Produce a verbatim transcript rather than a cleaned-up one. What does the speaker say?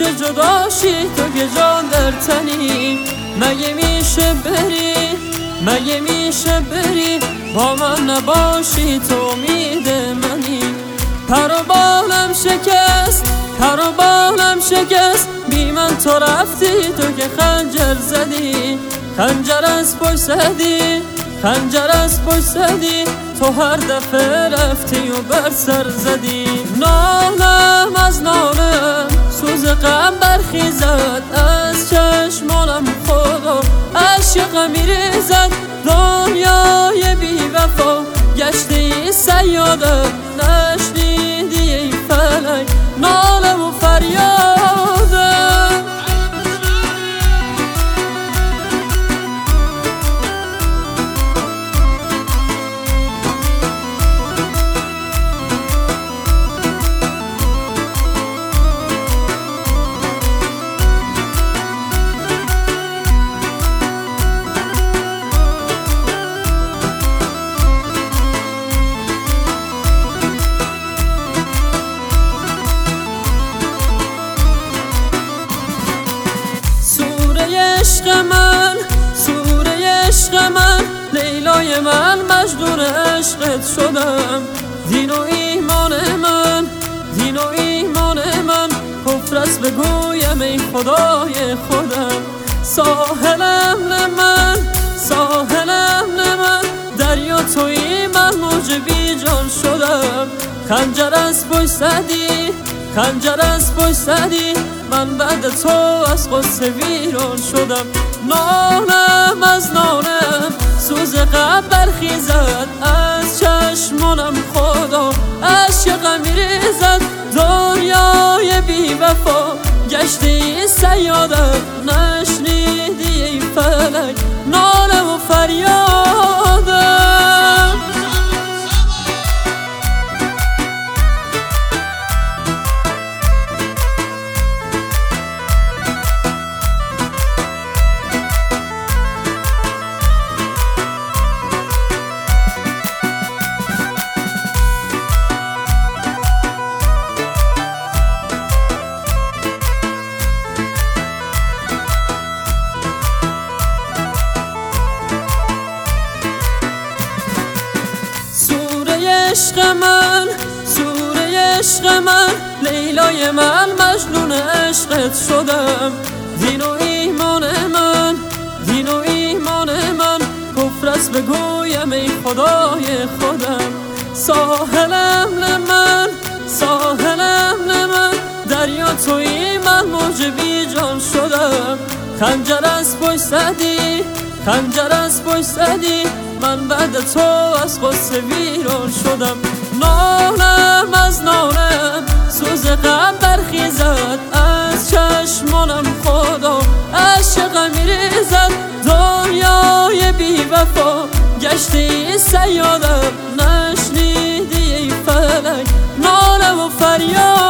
میشه جداشی تو که جان در تنی؟ مگه میشه بری مگه میشه بری با من نباشی تو امید منی؟ پر و بالم شکست پر و بالم شکست بی من تو رفتی تو که خنجر زدی خنجر از پشت زدی خنجر از پشت زدی تو هر دفعه رفتی و بر سر زدی. نالم از نالم سوز غم برخیزد از چشمانم خدا عشق میریزد دنیای بی وفا گشتی سیاده نشنیدی ای فلک ناله و فریاده. عشق من سوره عشق من لیلای من مجنون عشقت شدم. دین و ایمان من دین و ایمان من کفر است بگویم ای خدای خودم. ساحلم نه من ساحلم نه من دریا تویی من موج بی جان شدم. خنجر از پشت زدی خنجر از پشت زدی من بعد تو از غصه ویران شدم. نالم از نالم سوز غم برخیزد از چشمانم خدا عشق میریزد دنیای بی وفا گشتی سیادت نشنیدی ای فلک ناله و فریادم. عشق من سوره عشق من لیلای من مجنون عشقت شدم. دین و ایمان من دین و ایمان من کفر است بگویم ای خدای خودم. ساحلم نه من ساحلم نه من دریا تویی من موج بی جان شدم. خنجر از پشت زدی خنجر از پشت زدی من بعد تو از غصه ویران شدم. نالم از نالم سوز غم برخیزد از چشمانم خدا عشق میریزد دنیای بی وفا گشتی سیادم نشنیدی ای فلک ناله و فریاد.